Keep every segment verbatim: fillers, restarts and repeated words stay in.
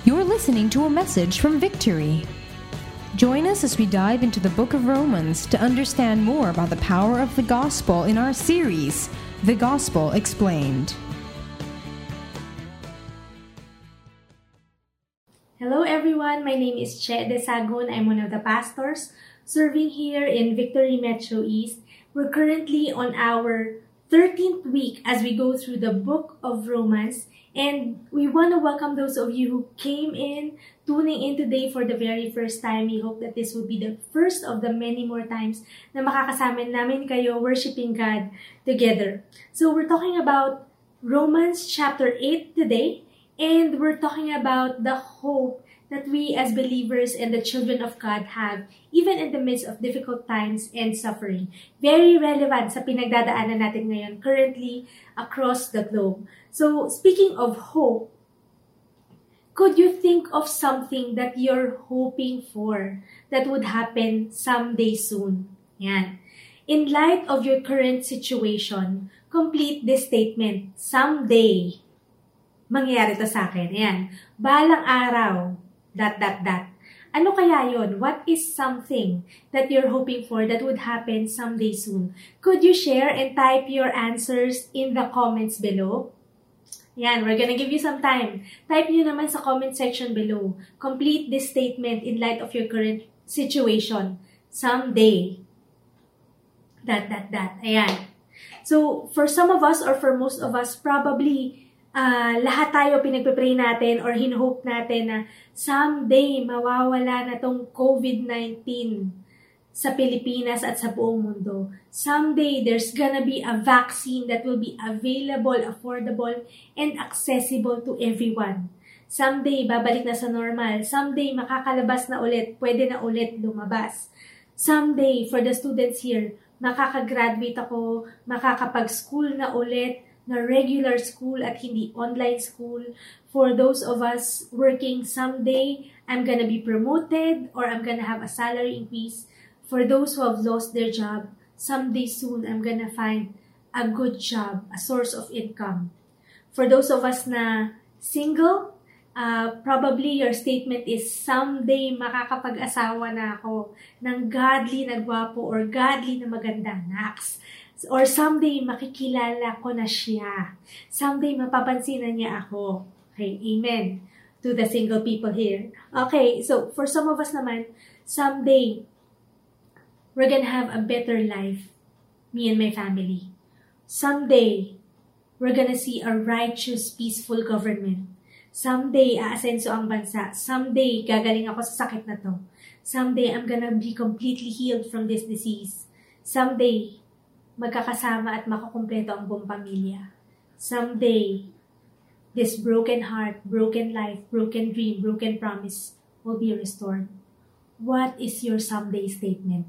You're listening to a message from Victory. Join us as we dive into the book of Romans to understand more about the power of the gospel in our series, The Gospel Explained. Hello everyone, my name is Che Desagun. I'm one of the pastors serving here in Victory Metro East. We're currently on our thirteenth week as we go through the book of Romans, and we want to welcome those of you who came in, tuning in today for the very first time. We hope that this will be the first of the many more times na makakasama namin kayo worshiping God together. So we're talking about Romans chapter eight today, and we're talking about the hope that we as believers and the children of God have even in the midst of difficult times and suffering. Very relevant sa pinagdadaanan natin ngayon currently across the globe. So, speaking of hope, could you think of something that you're hoping for that would happen someday soon? Yan. In light of your current situation, complete this statement. Someday, mangyayari to sa akin. Ayan. Balang araw, dot, dot, dot. Ano kaya yon? What is something that you're hoping for that would happen someday soon? Could you share and type your answers in the comments below? Yan, we're gonna give you some time. Type nyo naman sa comment section below. Complete this statement in light of your current situation. Someday. Dot, dot, dot. Ayan. So, for some of us or for most of us, probably Uh, lahat tayo pinagpipray natin or hinohope natin na someday mawawala na tong COVID nineteen sa Pilipinas at sa buong mundo. Someday there's gonna be a vaccine that will be available, affordable, and accessible to everyone. Someday babalik na sa normal. Someday makakalabas na ulit, pwede na ulit lumabas. Someday for the students here, makakagraduate ako, makakapag-school na ulit, na regular school at hindi online school. For those of us working, someday I'm gonna be promoted or I'm gonna have a salary increase. For those who have lost their job, someday soon I'm gonna find a good job, a source of income. For those of us na single, uh, probably your statement is someday makakapag-asawa na ako ng godly na gwapo or godly na maganda. Naks. Or someday, makikilala ko na siya. Someday, mapapansinan niya ako. Okay, amen to the single people here. Okay, so for some of us naman, someday, we're gonna have a better life, me and my family. Someday, we're gonna see a righteous, peaceful government. Someday, aasenso ang bansa. Someday, gagaling ako sa sakit na to. Someday, I'm gonna be completely healed from this disease. Someday, magkakasama at makakumpleto ang buong pamilya. Someday, this broken heart, broken life, broken dream, broken promise will be restored. What is your someday statement?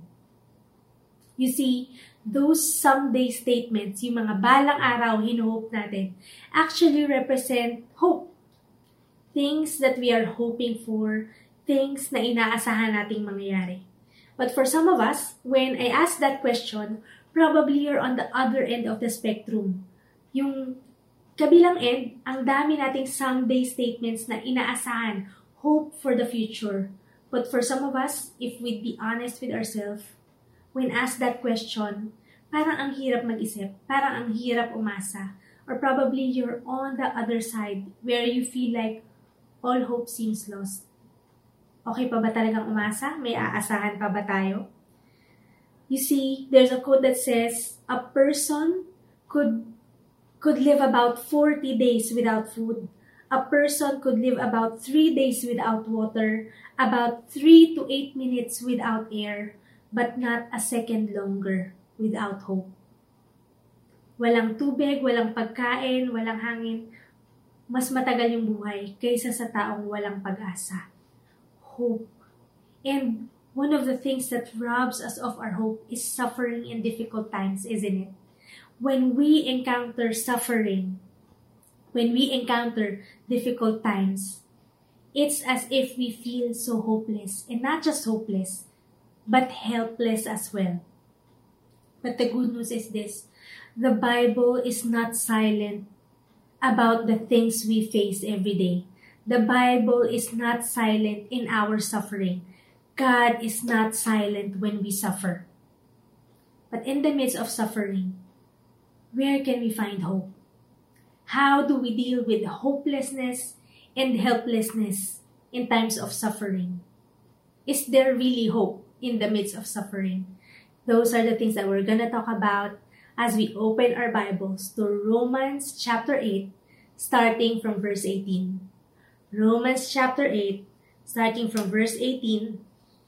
You see, those someday statements, yung mga balang araw, hinuhope natin, actually represent hope. Things that we are hoping for, things na inaasahan nating mangyayari. But for some of us, when I ask that question, probably you're on the other end of the spectrum. Yung kabilang end, ang dami nating someday statements na inaasahan, hope for the future. But for some of us, if we'd be honest with ourselves, when asked that question, parang ang hirap mag-isip, parang ang hirap umasa. Or probably you're on the other side where you feel like all hope seems lost. Okay pa ba talagang umasa? May aasahan pa ba tayo? You see, there's a quote that says, a person could could live about forty days without food. A person could live about three days without water, about three to eight minutes without air, but not a second longer without hope. Walang tubig, walang pagkain, walang hangin. Mas matagal yung buhay kaysa sa taong walang pag-asa. Hope. And one of the things that robs us of our hope is suffering in difficult times, isn't it? When we encounter suffering, when we encounter difficult times, it's as if we feel so hopeless. And not just hopeless, but helpless as well. But the good news is this. The Bible is not silent about the things we face every day. The Bible is not silent in our suffering. God is not silent when we suffer. But in the midst of suffering, where can we find hope? How do we deal with hopelessness and helplessness in times of suffering? Is there really hope in the midst of suffering? Those are the things that we're going to talk about as we open our Bibles to Romans chapter eight, starting from verse eighteen. Romans chapter eight, starting from verse eighteen.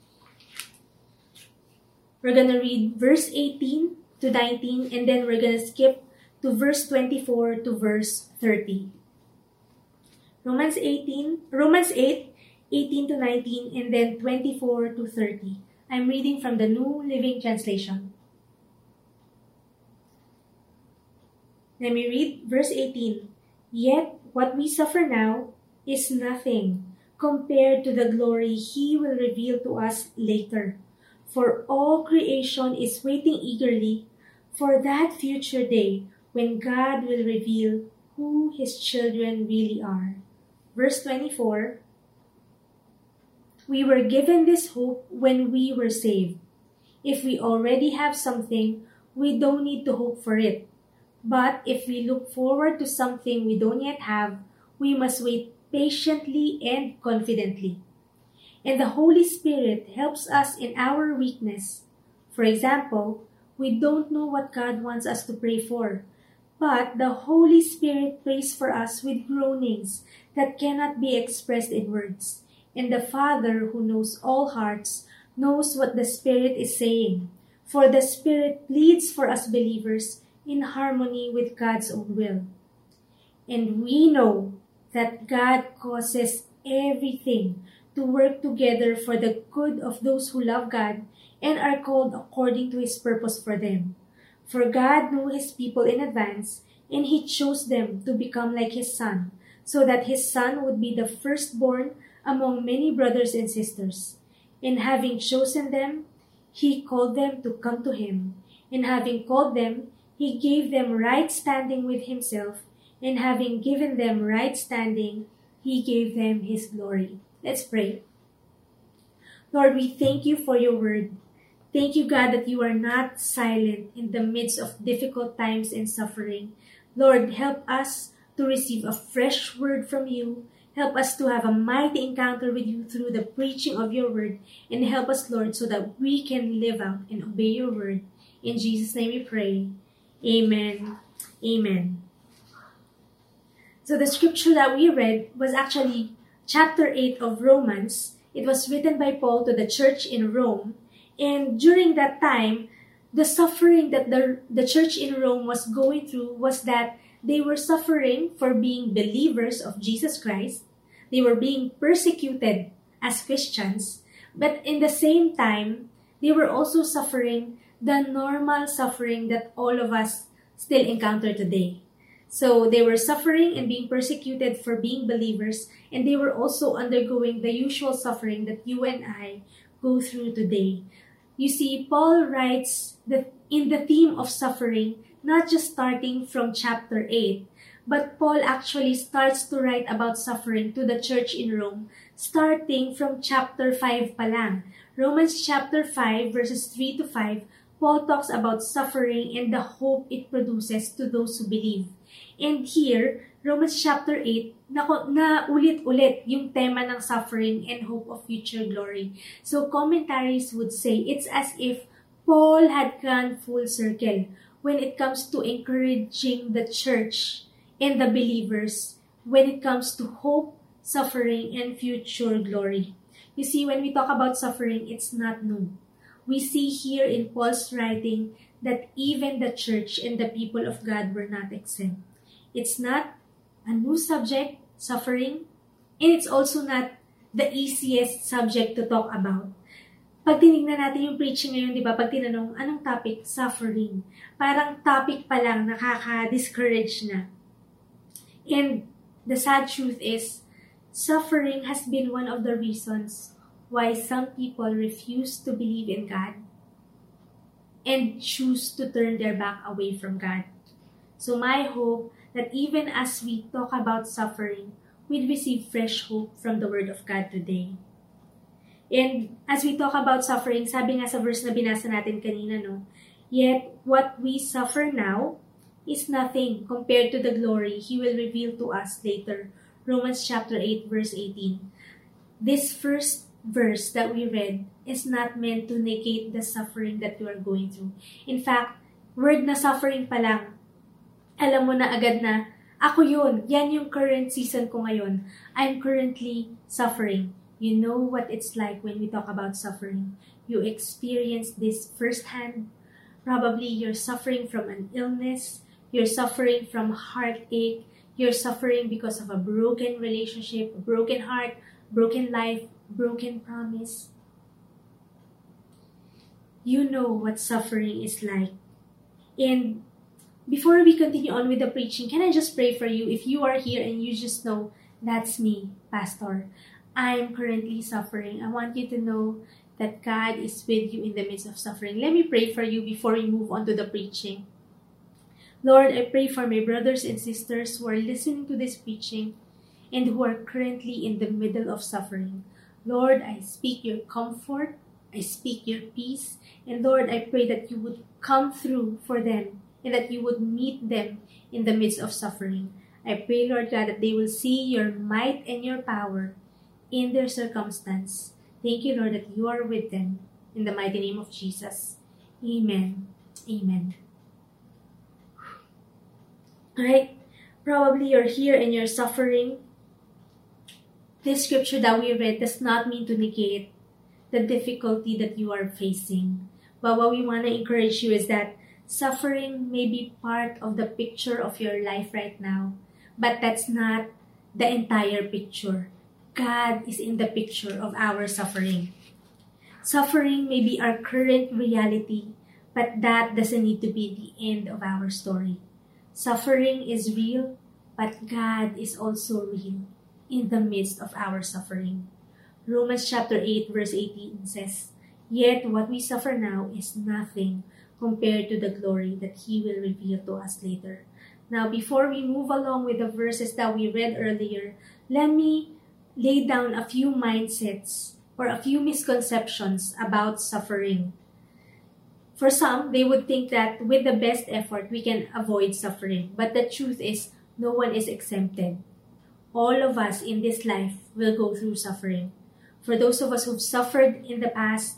We're going to read verse eighteen to nineteen, and then we're going to skip to verse twenty-four to verse thirty. Romans eighteen, Romans eight, eighteen to nineteen, and then twenty-four to thirty. I'm reading from the New Living Translation. Let me read verse eighteen. Yet what we suffer now is nothing compared to the glory He will reveal to us later. For all creation is waiting eagerly for that future day when God will reveal who His children really are. Verse twenty-four. We were given this hope when we were saved. If we already have something, we don't need to hope for it. But if we look forward to something we don't yet have, we must wait patiently and confidently. And the Holy Spirit helps us in our weakness. For example, we don't know what God wants us to pray for, but the Holy Spirit prays for us with groanings that cannot be expressed in words. And the Father, who knows all hearts, knows what the Spirit is saying. For the Spirit pleads for us believers in harmony with God's own will. And we know that God causes everything to work together for the good of those who love God and are called according to His purpose for them. For God knew His people in advance, and He chose them to become like His Son, so that His Son would be the firstborn among many brothers and sisters. And having chosen them, He called them to come to Him. And having called them, He gave them right standing with Himself. And having given them right standing, He gave them His glory. Let's pray. Lord, we thank You for Your word. Thank You, God, that You are not silent in the midst of difficult times and suffering. Lord, help us to receive a fresh word from You. Help us to have a mighty encounter with You through the preaching of Your word. And help us, Lord, so that we can live out and obey Your word. In Jesus' name we pray. Amen. Amen. So the scripture that we read was actually chapter eight of Romans. It was written by Paul to the church in Rome. And during that time, the suffering that the, the church in Rome was going through was that they were suffering for being believers of Jesus Christ. They were being persecuted as Christians. But in the same time, they were also suffering the normal suffering that all of us still encounter today. So they were suffering and being persecuted for being believers, and they were also undergoing the usual suffering that you and I go through today. You see, Paul writes that in the theme of suffering, not just starting from chapter eight, but Paul actually starts to write about suffering to the church in Rome, starting from chapter five pa lang. Romans chapter five, verses three to five, Paul talks about suffering and the hope it produces to those who believe. And here, Romans chapter eight, na, na ulit-ulit yung tema ng suffering and hope of future glory. So commentaries would say it's as if Paul had gone full circle when it comes to encouraging the church and the believers when it comes to hope, suffering, and future glory. You see, when we talk about suffering, it's not new. We see here in Paul's writing that even the church and the people of God were not exempt. It's not a new subject, suffering, and it's also not the easiest subject to talk about. Pag tinignan natin yung preaching ngayon, di ba? Pag tinanong, anong topic? Suffering. Parang topic pa lang, nakaka-discourage na. And the sad truth is, suffering has been one of the reasons why some people refuse to believe in God and choose to turn their back away from God. So my hope that even as we talk about suffering, we'd receive fresh hope from the Word of God today. And as we talk about suffering, sabi nga sa verse na binasa natin kanina, no? Yet, what we suffer now is nothing compared to the glory He will reveal to us later. Romans chapter eight, verse eighteen. This first verse that we read is not meant to negate the suffering that you are going through. In fact, word na suffering pa lang, alam mo na agad na, ako yun, yan yung current season ko ngayon. I'm currently suffering. You know what it's like when we talk about suffering. You experience this firsthand. Probably you're suffering from an illness. You're suffering from heartache. You're suffering because of a broken relationship, a broken heart, broken life, broken promise. You know what suffering is like. And before we continue on with the preaching, can I just pray for you? If you are here and you just know, that's me, Pastor. I'm currently suffering. I want you to know that God is with you in the midst of suffering. Let me pray for you before we move on to the preaching. Lord, I pray for my brothers and sisters who are listening to this preaching and who are currently in the middle of suffering. Lord, I speak your comfort. I speak your peace. And Lord, I pray that you would come through for them and that you would meet them in the midst of suffering. I pray, Lord God, that they will see your might and your power in their circumstance. Thank you, Lord, that you are with them. In the mighty name of Jesus. Amen. Amen. Alright, probably you're here and you're suffering. This scripture that we read does not mean to negate the difficulty that you are facing. But what we want to encourage you is that suffering may be part of the picture of your life right now, but that's not the entire picture. God is in the picture of our suffering. Suffering may be our current reality, but that doesn't need to be the end of our story. Suffering is real, but God is also real in the midst of our suffering. Romans chapter eight, verse eighteen says, Yet what we suffer now is nothing compared to the glory that He will reveal to us later. Now, before we move along with the verses that we read earlier, let me lay down a few mindsets or a few misconceptions about suffering. For some, they would think that with the best effort, we can avoid suffering. But the truth is, no one is exempted. All of us in this life will go through suffering. For those of us who've suffered in the past,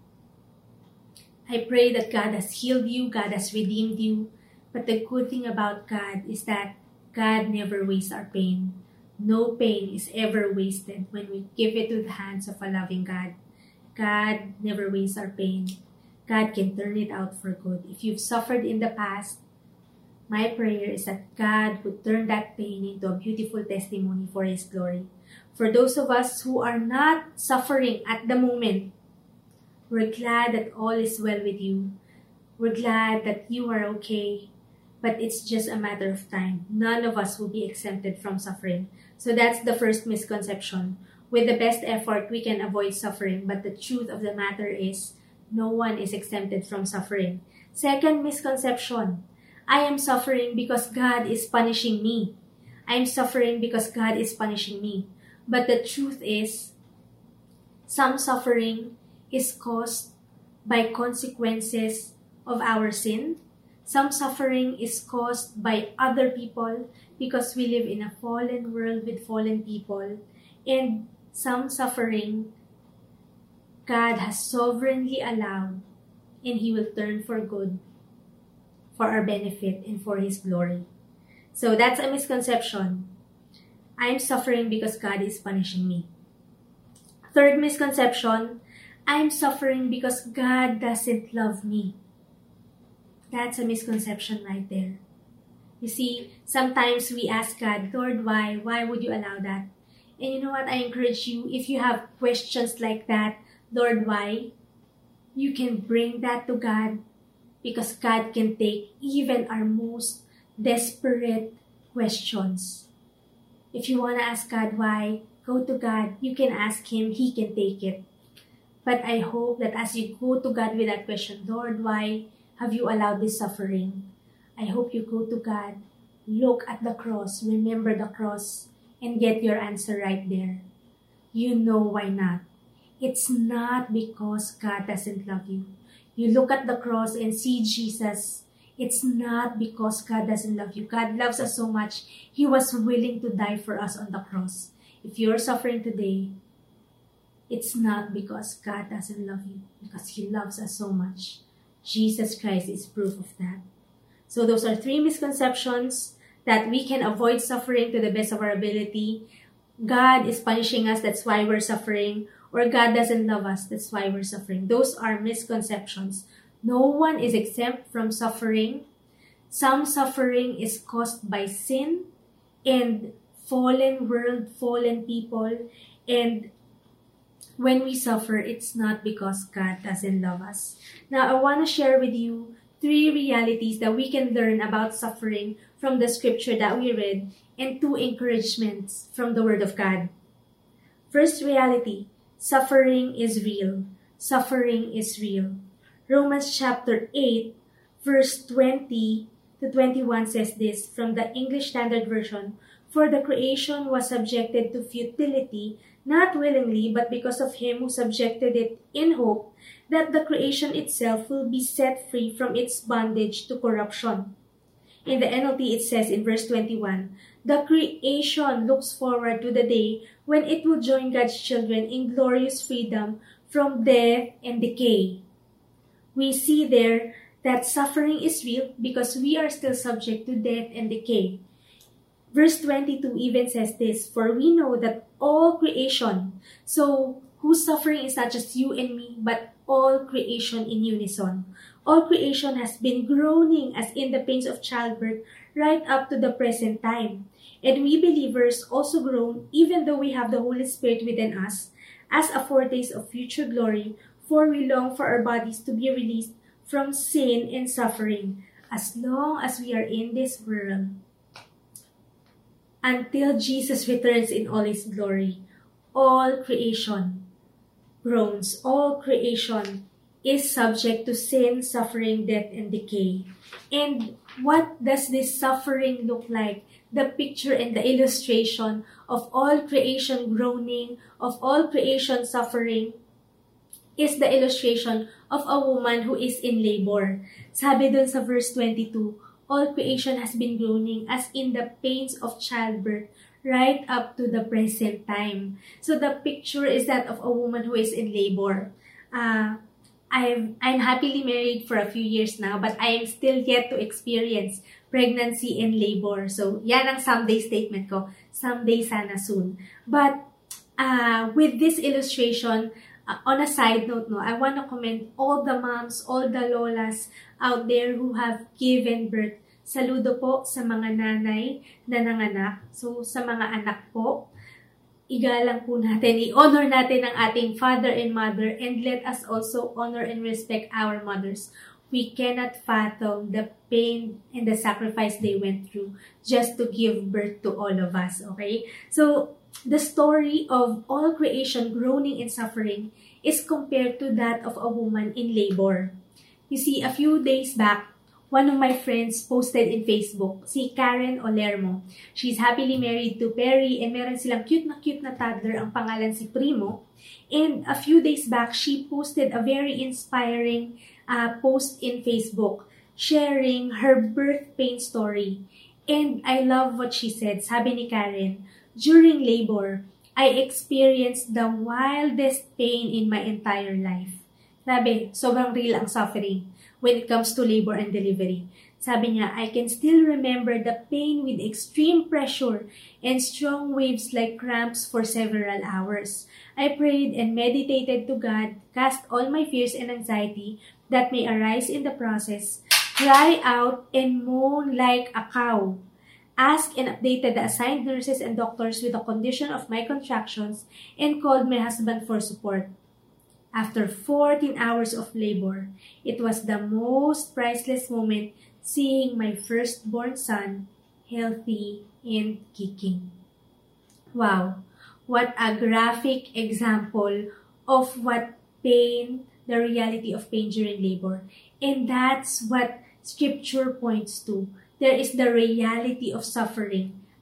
I pray that God has healed you, God has redeemed you. But the good thing about God is that God never wastes our pain. No pain is ever wasted when we give it to the hands of a loving God. God never wastes our pain. God can turn it out for good. If you've suffered in the past, my prayer is that God would turn that pain into a beautiful testimony for His glory. For those of us who are not suffering at the moment, we're glad that all is well with you. We're glad that you are okay, but it's just a matter of time. None of us will be exempted from suffering. So that's the first misconception. With the best effort, we can avoid suffering, but the truth of the matter is, no one is exempted from suffering. Second misconception, I am suffering because God is punishing me. I am suffering because God is punishing me. But the truth is, some suffering is caused by consequences of our sin. Some suffering is caused by other people because we live in a fallen world with fallen people. And some suffering God has sovereignly allowed, and He will turn for good, for our benefit and for His glory. So that's a misconception. I am suffering because God is punishing me. Third misconception, I am suffering because God doesn't love me. That's a misconception right there. You see, sometimes we ask God, Lord, why? Why would you allow that? And you know what? I encourage you, if you have questions like that, Lord, why? You can bring that to God, because God can take even our most desperate questions. If you want to ask God why, go to God. You can ask Him. He can take it. But I hope that as you go to God with that question, Lord, why have you allowed this suffering? I hope you go to God, look at the cross, remember the cross, and get your answer right there. You know why not. It's not because God doesn't love you. You look at the cross and see Jesus. It's not because God doesn't love you. God loves us so much. He was willing to die for us on the cross. If you're suffering today, it's not because God doesn't love you, because He loves us so much. Jesus Christ is proof of that. So those are three misconceptions that we can avoid suffering to the best of our ability. God is punishing us, that's why we're suffering. Or God doesn't love us, that's why we're suffering. Those are misconceptions. No one is exempt from suffering. Some suffering is caused by sin and fallen world, fallen people. And when we suffer, it's not because God doesn't love us. Now, I want to share with you three realities that we can learn about suffering from the scripture that we read, and two encouragements from the Word of God. First reality, suffering is real. Suffering is real. Romans chapter eight, verse twenty to twenty-one says this from the English Standard Version, "For the creation was subjected to futility, not willingly, but because of Him who subjected it in hope that the creation itself will be set free from its bondage to corruption." In the N L T, it says in verse twenty-one, "The creation looks forward to the day when it will join God's children in glorious freedom from death and decay." We see there that suffering is real because we are still subject to death and decay. Verse twenty-two even says this, "For we know that all creation," so whose suffering is not just you and me, but all creation in unison. All creation has been groaning as in the pains of childbirth right up to the present time. And we believers also groan even though we have the Holy Spirit within us as a foretaste of future glory, for we long for our bodies to be released from sin and suffering as long as we are in this world, until Jesus returns in all His glory. All creation groans. All creation is subject to sin, suffering, death, and decay. And what does this suffering look like? The picture and the illustration of all creation groaning, of all creation suffering, is the illustration of a woman who is in labor. Sabi dun sa verse twenty-two, all creation has been groaning as in the pains of childbirth right up to the present time. So the picture is that of a woman who is in labor. Uh, I'm, I'm happily married for a few years now, but I am still yet to experience pregnancy and labor. So yan ang someday statement ko. Someday, sana soon. But uh, with this illustration, Uh, on a side note, no, I want to commend all the moms, all the lolas out there who have given birth. Saludo po sa mga nanay na nanganak. So, sa mga anak po, igalang po natin, i-honor natin ang ating father and mother, and let us also honor and respect our mothers. We cannot fathom the pain and the sacrifice they went through just to give birth to all of us, okay? So, the story of all creation groaning and suffering is compared to that of a woman in labor. You see, a few days back, one of my friends posted in Facebook, si Karen Olermo. She's happily married to Perry and meron silang cute na cute na toddler, ang pangalan si Primo. And a few days back, she posted a very inspiring uh, post in Facebook sharing her birth pain story. And I love what she said. Sabi ni Karen, "During labor, I experienced the wildest pain in my entire life." Sabi, sobrang real ang suffering when it comes to labor and delivery. Sabi niya, "I can still remember the pain with extreme pressure and strong waves like cramps for several hours. I prayed and meditated to God, cast all my fears and anxiety that may arise in the process, cry out and moan like a cow. Asked and updated the assigned nurses and doctors with the condition of my contractions, and called my husband for support. After fourteen hours of labor, it was the most priceless moment seeing my firstborn son healthy and kicking." Wow, what a graphic example of what pain, the reality of pain during labor. And that's what Scripture points to. There is the reality of suffering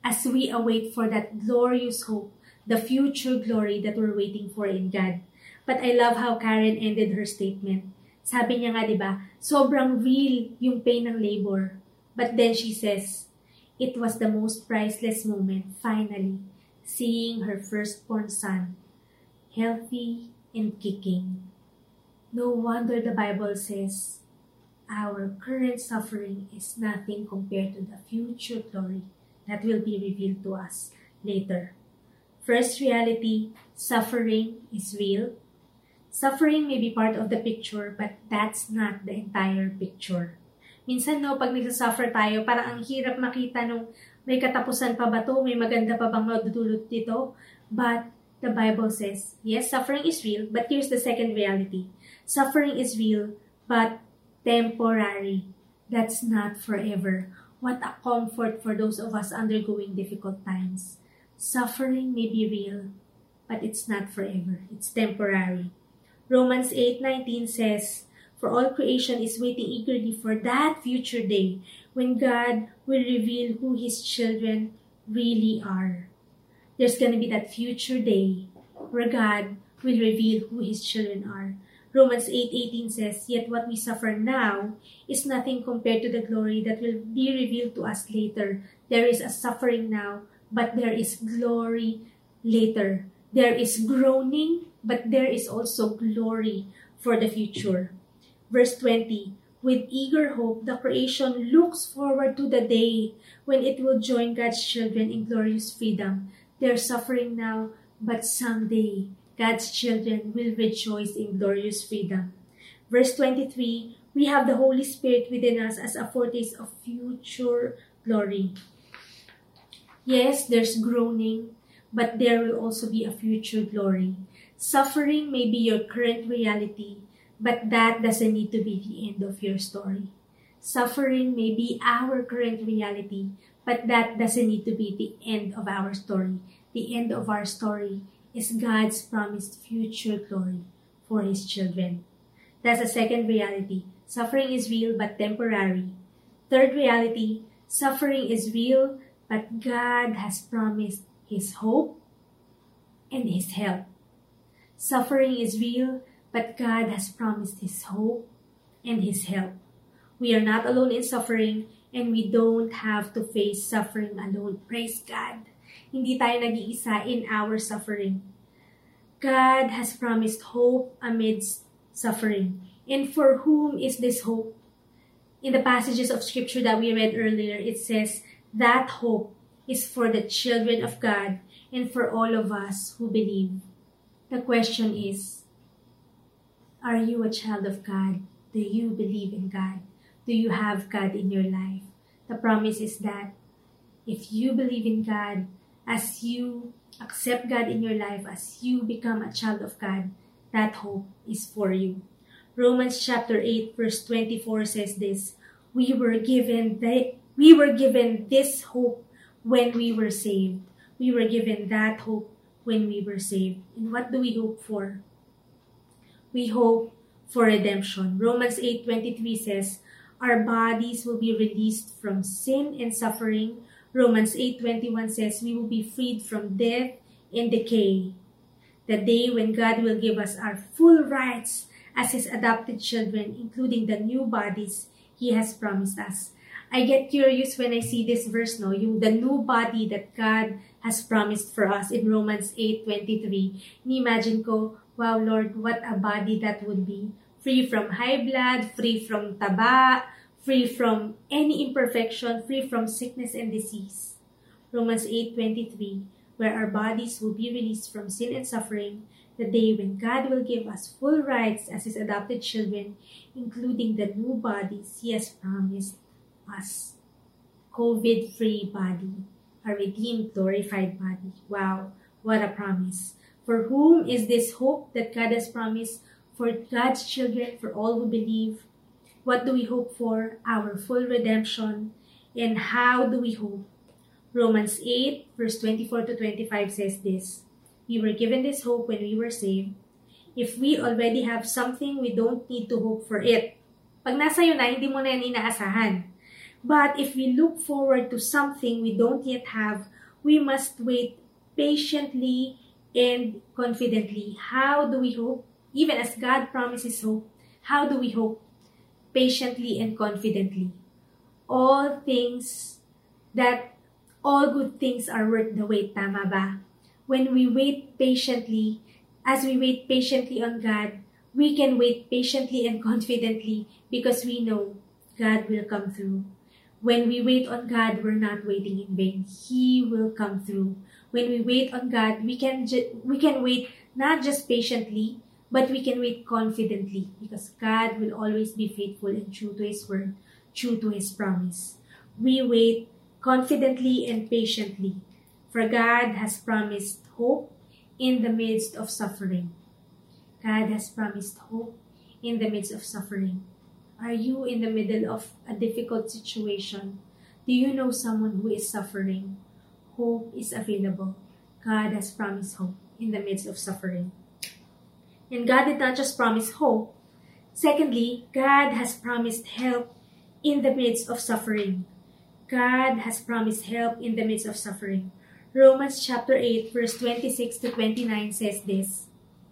as we await for that glorious hope, the future glory that we're waiting for in God. But I love how Karen ended her statement. Sabi niya nga, di ba, sobrang real yung pain ng labor. But then she says, it was the most priceless moment, finally, seeing her firstborn son, healthy and kicking. No wonder the Bible says, our current suffering is nothing compared to the future glory that will be revealed to us later. First reality, suffering is real. Suffering may be part of the picture, but that's not the entire picture. Minsan no, pag nagsasuffer tayo, parang ang hirap makita nung may katapusan pa ba to, may maganda pa bang madudulot dito. But the Bible says, yes, suffering is real, but here's the second reality. Suffering is real, but temporary. That's not forever. What a comfort for those of us undergoing difficult times. Suffering may be real, but it's not forever. It's temporary. Romans eight nineteen says, for all creation is waiting eagerly for that future day when God will reveal who His children really are. There's going to be that future day where God will reveal who His children are. Romans eight eighteen says, yet what we suffer now is nothing compared to the glory that will be revealed to us later. There is a suffering now, but there is glory later. There is groaning, but there is also glory for the future. Verse twenty, with eager hope, the creation looks forward to the day when it will join God's children in glorious freedom. They're suffering now, but someday God's children will rejoice in glorious freedom. Verse twenty-three, we have the Holy Spirit within us as a foretaste of future glory. Yes, there's groaning, but there will also be a future glory. Suffering may be your current reality, but that doesn't need to be the end of your story. Suffering may be our current reality, but that doesn't need to be the end of our story. The end of our story is God's promised future glory for His children. That's the second reality. Suffering is real but temporary. Third reality, suffering is real, but God has promised His hope and His help. Suffering is real, but God has promised His hope and His help. We are not alone in suffering, and we don't have to face suffering alone. Praise God. Hindi tayo nag-iisa in our suffering. God has promised hope amidst suffering. And for whom is this hope? In the passages of scripture that we read earlier, it says that hope is for the children of God and for all of us who believe. The question is, are you a child of God? Do you believe in God? Do you have God in your life? The promise is that if you believe in God, as you accept God in your life, as you become a child of God, that hope is for you. Romans chapter eight verse twenty-four says this, we were given the, we were given this hope when we were saved. We were given that hope when we were saved. And what do we hope for? We hope for redemption. Romans eight twenty-three says, our bodies will be released from sin and suffering. Romans eight twenty-one says, we will be freed from death and decay. The day when God will give us our full rights as His adopted children, including the new bodies He has promised us. I get curious when I see this verse, no, yung the new body that God has promised for us in Romans eight twenty-three. Imagine ko, wow, Lord, what a body that would be. Free from high blood, free from taba, free from any imperfection, free from sickness and disease. Romans eight twenty-three, where our bodies will be released from sin and suffering, the day when God will give us full rights as His adopted children, including the new bodies He has promised us. COVID-free body, a redeemed, glorified body. Wow, what a promise. For whom is this hope that God has promised? For God's children, for all who believe. What do we hope for? Our full redemption. And how do we hope? Romans eight, verse twenty-four to twenty-five says this, we were given this hope when we were saved. If we already have something, we don't need to hope for it. Pag nasa iyo na, hindi mo na yan inaasahan. But if we look forward to something we don't yet have, we must wait patiently and confidently. How do we hope? Even as God promises hope, how do we hope? Patiently and confidently. All things that, all good things are worth the wait, tama ba? When we wait patiently, as we wait patiently on God, we can wait patiently and confidently because we know God will come through. When we wait on God, we're not waiting in vain. He will come through. When we wait on God, we can ju- we can wait not just patiently, but we can wait confidently because God will always be faithful and true to His word, true to His promise. We wait confidently and patiently, for God has promised hope in the midst of suffering. God has promised hope in the midst of suffering. Are you in the middle of a difficult situation? Do you know someone who is suffering? Hope is available. God has promised hope in the midst of suffering. And God did not just promise hope. Secondly, God has promised help in the midst of suffering. God has promised help in the midst of suffering. Romans chapter eight, verse twenty-six to twenty-nine says this,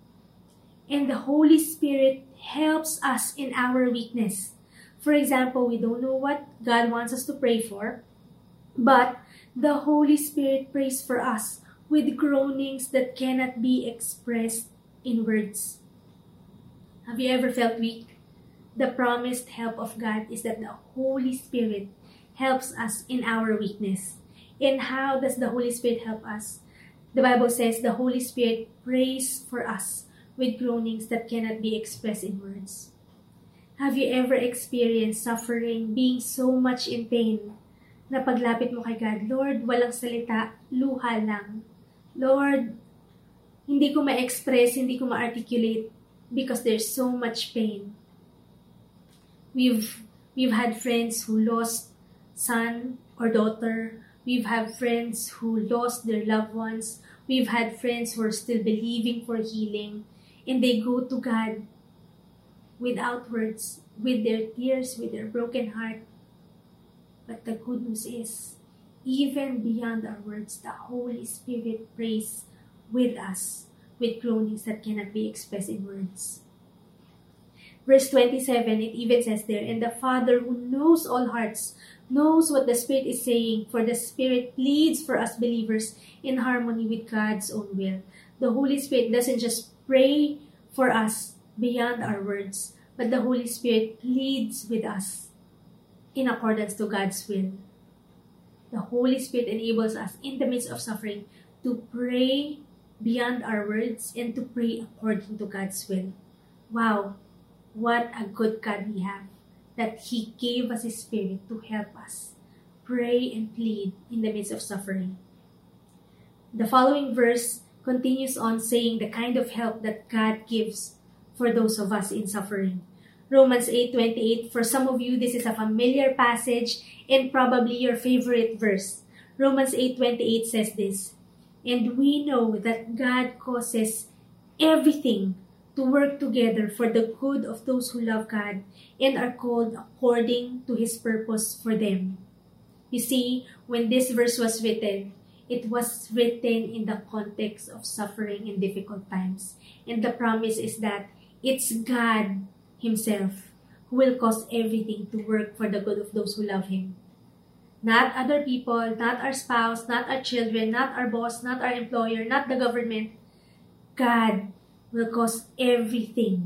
"And the Holy Spirit helps us in our weakness." For example, we don't know what God wants us to pray for, but the Holy Spirit prays for us with groanings that cannot be expressed in words. Have you ever felt weak? The promised help of God is that the Holy Spirit helps us in our weakness. And how does the Holy Spirit help us? The Bible says the Holy Spirit prays for us with groanings that cannot be expressed in words. Have you ever experienced suffering, being so much in pain, na paglapit mo kay God, Lord, walang salita, luha lang. Lord, hindi ko ma-express, hindi ko ma-articulate because there's so much pain. We've, we've had friends who lost son or daughter. We've had friends who lost their loved ones. We've had friends who are still believing for healing. And they go to God without words, with their tears, with their broken heart. But the good news is, even beyond our words, the Holy Spirit prays with us, with groanings that cannot be expressed in words. Verse twenty-seven, it even says there, "And the Father who knows all hearts, knows what the Spirit is saying, for the Spirit pleads for us believers in harmony with God's own will." The Holy Spirit doesn't just pray for us beyond our words, but the Holy Spirit pleads with us in accordance to God's will. The Holy Spirit enables us in the midst of suffering to pray beyond our words and to pray according to God's will. Wow, what a good God we have, that He gave us His Spirit to help us pray and plead in the midst of suffering. The following verse continues on saying the kind of help that God gives for those of us in suffering. Romans eight twenty-eight, for some of you, this is a familiar passage and probably your favorite verse. Romans eight twenty-eight says this, "And we know that God causes everything to work together for the good of those who love God and are called according to His purpose for them." You see, when this verse was written, it was written in the context of suffering and difficult times. And the promise is that it's God Himself who will cause everything to work for the good of those who love Him. Not other people, not our spouse, not our children, not our boss, not our employer, not the government. God will cause everything,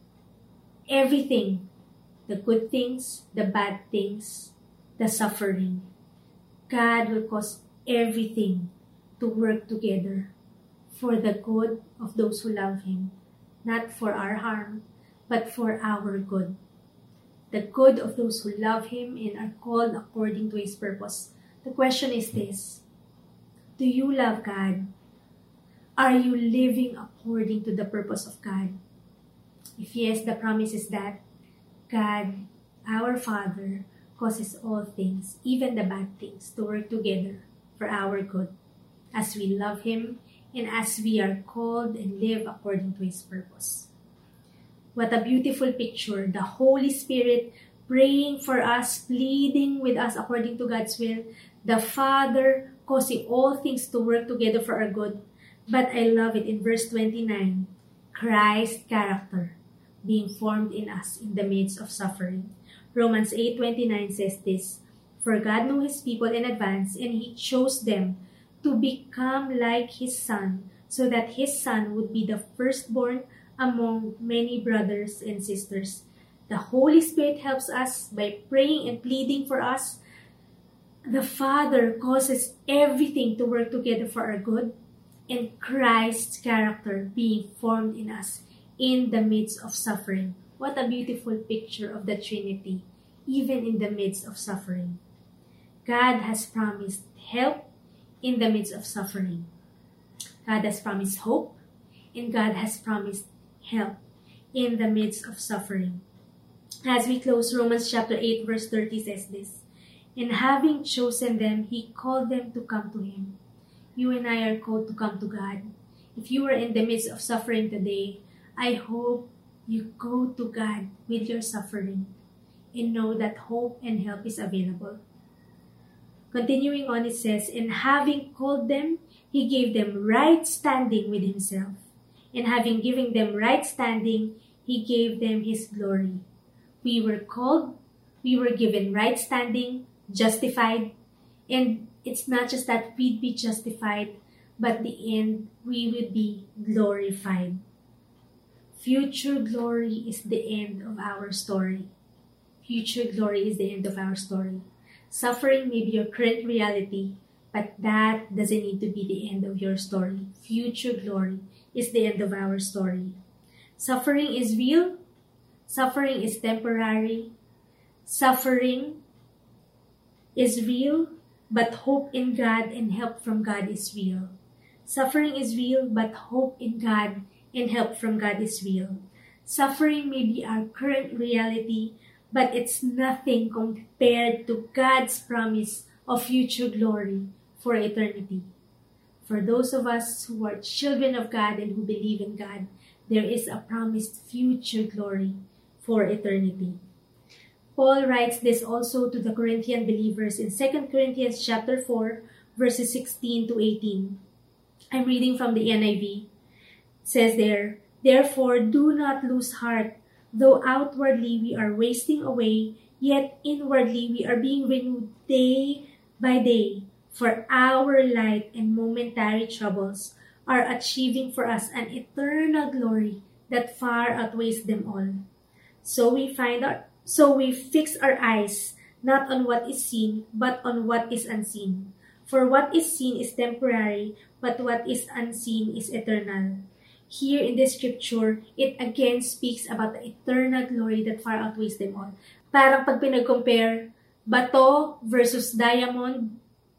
everything, the good things, the bad things, the suffering. God will cause everything to work together for the good of those who love Him, not for our harm, but for our good. The good of those who love Him and are called according to His purpose. The question is this: do you love God? Are you living according to the purpose of God? If yes, the promise is that God, our Father, causes all things, even the bad things, to work together for our good, as we love Him and as we are called and live according to His purpose. What a beautiful picture. The Holy Spirit praying for us, pleading with us according to God's will. The Father causing all things to work together for our good. But I love it in verse twenty-nine, Christ's character being formed in us in the midst of suffering. Romans eight twenty-nine says this, for God knew his people in advance, and he chose them to become like his Son, so that his Son would be the firstborn among many brothers and sisters. The Holy Spirit helps us by praying and pleading for us. The Father causes everything to work together for our good, and Christ's character being formed in us in the midst of suffering. What a beautiful picture of the Trinity, even in the midst of suffering. God has promised help in the midst of suffering. God has promised hope, and God has promised help in the midst of suffering. As we close, Romans chapter eight verse thirty says this, and having chosen them, he called them to come to him. You and I are called to come to God. If you are in the midst of suffering today, I hope you go to God with your suffering and know that hope and help is available. Continuing on, it says, and having called them, he gave them right standing with himself. And having given them right standing, he gave them his glory. We were called, we were given right standing, justified, and it's not just that we'd be justified, but the end, we would be glorified. Future glory is the end of our story. Future glory is the end of our story. Suffering may be your current reality, but that doesn't need to be the end of your story. Future glory is the end of our story. Suffering is real. Suffering is temporary. Suffering is real, but hope in God and help from God is real. Suffering is real, but hope in God and help from God is real. Suffering may be our current reality, but it's nothing compared to God's promise of future glory for eternity. For those of us who are children of God and who believe in God, there is a promised future glory for eternity. Paul writes this also to the Corinthian believers in Second Corinthians chapter four, verses sixteen to eighteen. I'm reading from the N I V. It says there, therefore do not lose heart. Though outwardly we are wasting away, yet inwardly we are being renewed day by day. For our light and momentary troubles are achieving for us an eternal glory that far outweighs them all. So we find our, so we fix our eyes not on what is seen, but on what is unseen. For what is seen is temporary, but what is unseen is eternal. Here in this scripture, it again speaks about the eternal glory that far outweighs them all. Parang pag pinag-compare, bato versus diamond,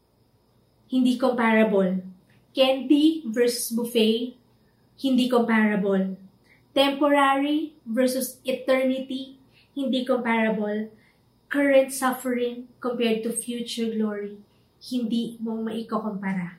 hindi comparable. Candy versus buffet, hindi comparable. Temporary versus eternity, hindi comparable. Current suffering compared to future glory, hindi mo maikukumpara.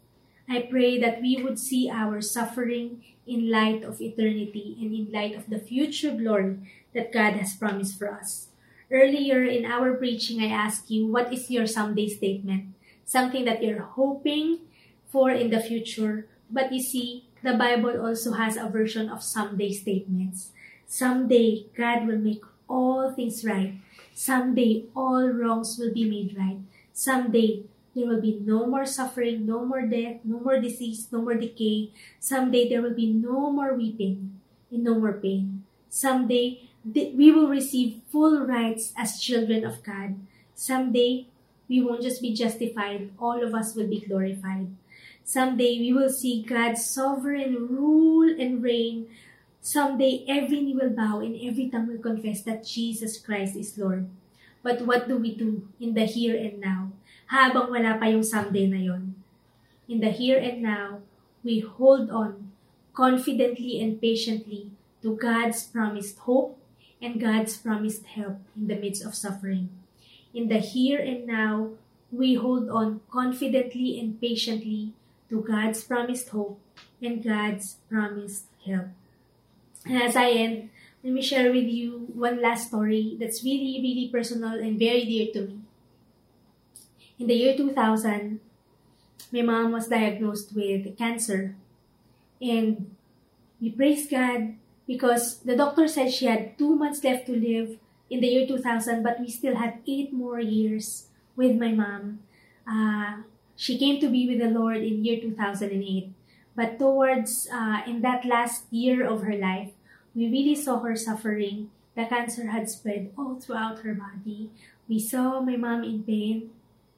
I pray that we would see our suffering in light of eternity and in light of the future glory that God has promised for us. Earlier in our preaching, I asked you, what is your someday statement? Something that you're hoping for in the future. But you see, the Bible also has a version of someday statements. Someday, God will make all things right. Someday, all wrongs will be made right. Someday, there will be no more suffering, no more death, no more disease, no more decay. Someday there will be no more weeping and no more pain. Someday we will receive full rights as children of God. Someday we won't just be justified, all of us will be glorified. Someday we will see God's sovereign rule and reign. Someday every knee will bow and every tongue will confess that Jesus Christ is Lord. But what do we do in the here and now? Habang wala pa yung someday na yon. In the here and now, we hold on confidently and patiently to God's promised hope and God's promised help in the midst of suffering. In the here and now, we hold on confidently and patiently to God's promised hope and God's promised help. And as I end, let me share with you one last story that's really, really personal and very dear to me. In the year two thousand, my mom was diagnosed with cancer. And we praise God because the doctor said she had two months left to live in the year two thousand, but we still had eight more years with my mom. Uh, she came to be with the Lord in year two thousand eight. But towards, uh, in that last year of her life, we really saw her suffering. The cancer had spread all throughout her body. We saw my mom in pain.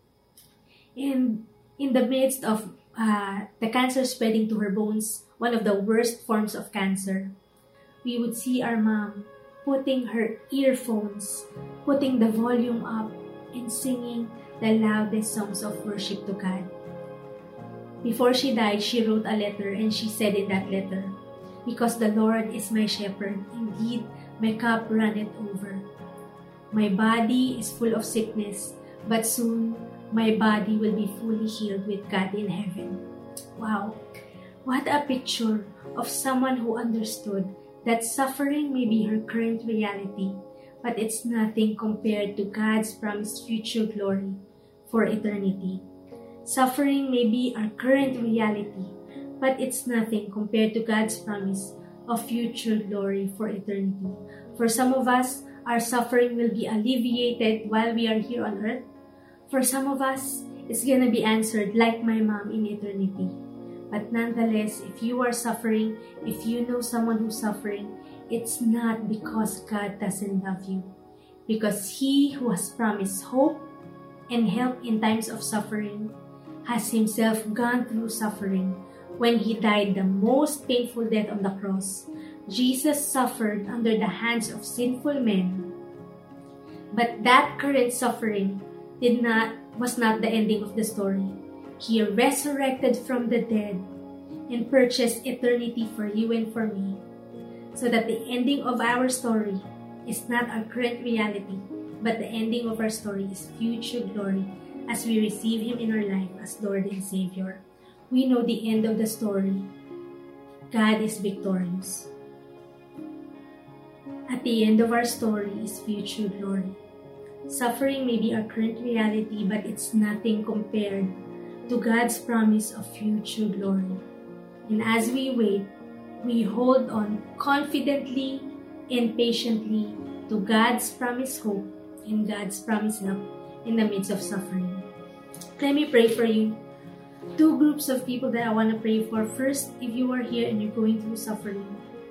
And in the midst of uh, the cancer spreading to her bones, one of the worst forms of cancer, we would see our mom putting her earphones, putting the volume up, and singing the loudest songs of worship to God. Before she died, she wrote a letter, and she said in that letter, "Because the Lord is my shepherd, indeed my cup runneth over. My body is full of sickness, but soon my body will be fully healed with God in heaven." Wow! What a picture of someone who understood that suffering may be her current reality, but it's nothing compared to God's promised future glory for eternity. Suffering may be our current reality, but it's nothing compared to God's promise of future glory for eternity. For some of us, our suffering will be alleviated while we are here on earth. For some of us, it's gonna be answered like my mom in eternity. But nonetheless, if you are suffering, if you know someone who's suffering, it's not because God doesn't love you. Because He who has promised hope and help in times of suffering has Himself gone through suffering. When He died the most painful death on the cross, Jesus suffered under the hands of sinful men. But that current suffering did not was not the ending of the story. He resurrected from the dead and purchased eternity for you and for me, so that the ending of our story is not our current reality, but the ending of our story is future glory as we receive Him in our life as Lord and Savior. We know the end of the story. God is victorious. At the end of our story is future glory. Suffering may be our current reality, but it's nothing compared to God's promise of future glory. And as we wait, we hold on confidently and patiently to God's promised hope and God's promised help in the midst of suffering. Let me pray for you. Two groups of people that I want to pray for. First, if you are here and you're going through suffering,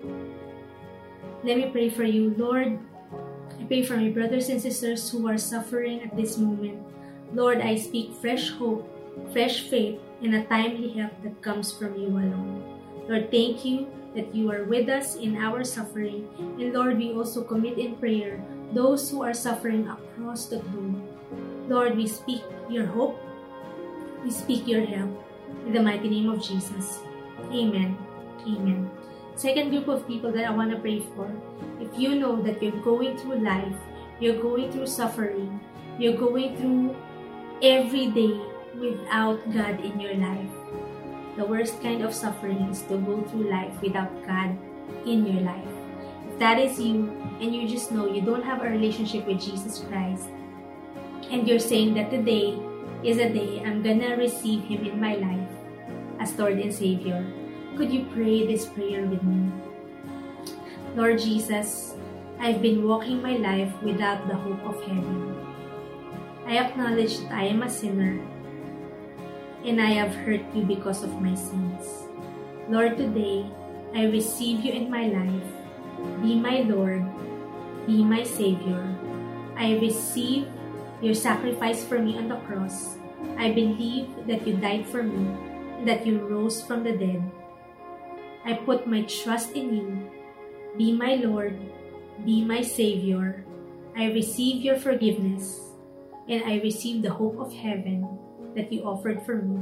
let me pray for you. Lord, I pray for my brothers and sisters who are suffering at this moment. Lord, I speak fresh hope, fresh faith, and a timely help that comes from you alone. Lord, thank you that you are with us in our suffering. And Lord, we also commit in prayer those who are suffering across the globe. Lord, we speak your hope. We speak your help. In the mighty name of Jesus. Amen. Amen. Second group of people that I want to pray for. If you know that you're going through life, you're going through suffering, you're going through every day without God in your life. The worst kind of suffering is to go through life without God in your life. If that is you, and you just know you don't have a relationship with Jesus Christ, and you're saying that today is a day I'm gonna receive Him in my life as Lord and Savior, could you pray this prayer with me? Lord Jesus, I've been walking my life without the hope of heaven. I acknowledge that I am a sinner and I have hurt you because of my sins. Lord, today, I receive you in my life. Be my Lord. Be my Savior. I receive your sacrifice for me on the cross. I believe that you died for me and that you rose from the dead. I put my trust in you. Be my Lord. Be my Savior. I receive your forgiveness and I receive the hope of heaven that you offered for me.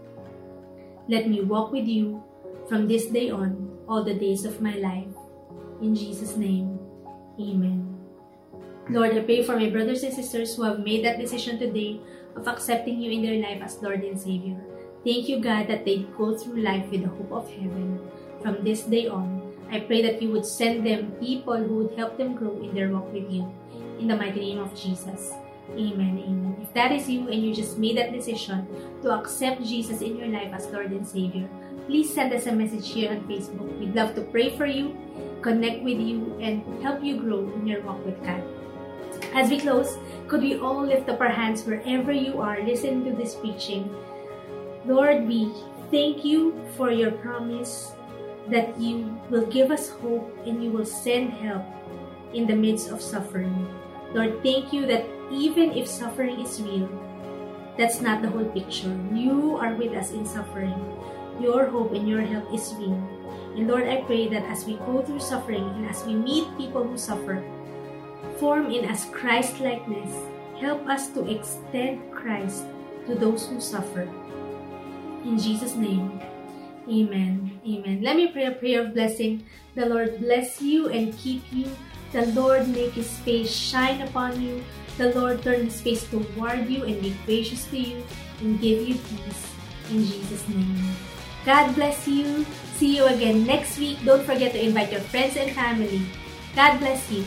Let me walk with you from this day on all the days of my life. In Jesus' name, amen. Lord, I pray for my brothers and sisters who have made that decision today of accepting you in their life as Lord and Savior. Thank you, God, that they go through life with the hope of heaven. From this day on, I pray that you would send them people who would help them grow in their walk with you. In the mighty name of Jesus. Amen, amen. If that is you and you just made that decision to accept Jesus in your life as Lord and Savior, please send us a message here on Facebook. We'd love to pray for you, connect with you, and help you grow in your walk with God. As we close, could we all lift up our hands wherever you are listening to this preaching? Lord, we thank you for your promise that you will give us hope and you will send help in the midst of suffering. Lord, thank you that even if suffering is real, that's not the whole picture. You are with us in suffering. Your hope and your help is real. And Lord, I pray that as we go through suffering and as we meet people who suffer, form in us Christ-likeness. Help us to extend Christ to those who suffer. In Jesus' name, amen. Amen. Let me pray a prayer of blessing. The Lord bless you and keep you. The Lord make His face shine upon you. The Lord turn His face toward you and be gracious to you and give you peace. In Jesus' name. God bless you. See you again next week. Don't forget to invite your friends and family. God bless you.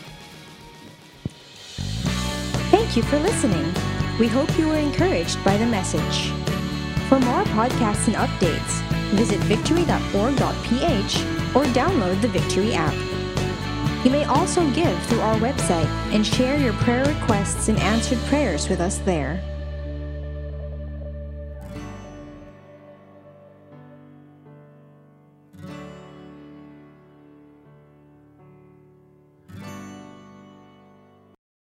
Thank you for listening. We hope you were encouraged by the message. For more podcasts and updates, visit victory dot org dot p h or download the Victory app. You may also give through our website and share your prayer requests and answered prayers with us there.